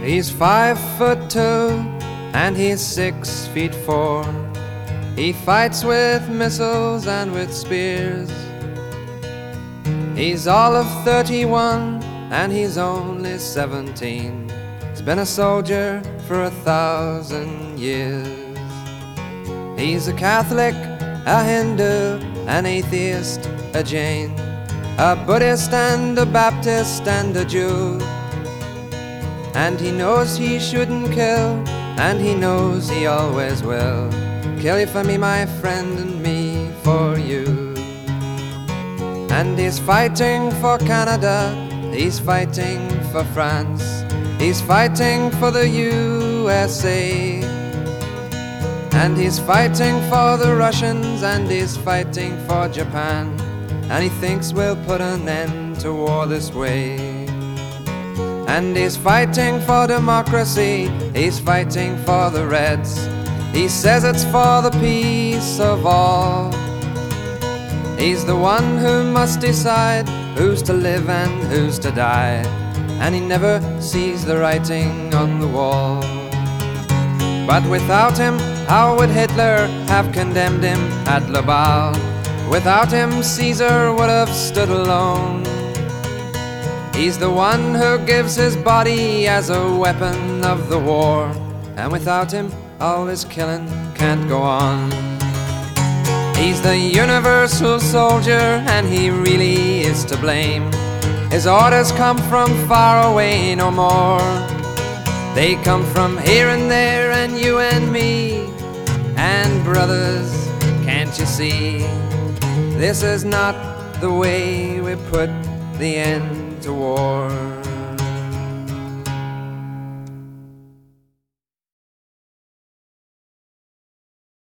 He's 5'2" and he's 6'4". He fights with missiles and with spears. He's all of 31 and he's only 17. He's been a soldier for 1,000 years. He's a Catholic, a Hindu, an atheist, a Jain, a Buddhist and a Baptist and a Jew. And he knows he shouldn't kill, and he knows he always will. Kill you for me, my friend, and me for you. And he's fighting for Canada, he's fighting for France, he's fighting for the USA. And he's fighting for the Russians, and he's fighting for Japan. And he thinks we'll put an end to war this way. And he's fighting for democracy, he's fighting for the Reds. He says it's for the peace of all. He's the one who must decide who's to live and who's to die. And he never sees the writing on the wall. But without him, how would Hitler have condemned him at Laval? Without him, Caesar would have stood alone. He's the one who gives his body as a weapon of the war. And without him, all this killing can't go on. He's the universal soldier, and he really is to blame. His orders come from far away no more. They come from here and there, and you and me. And brothers, can't you see? This is not the way we put the end to war.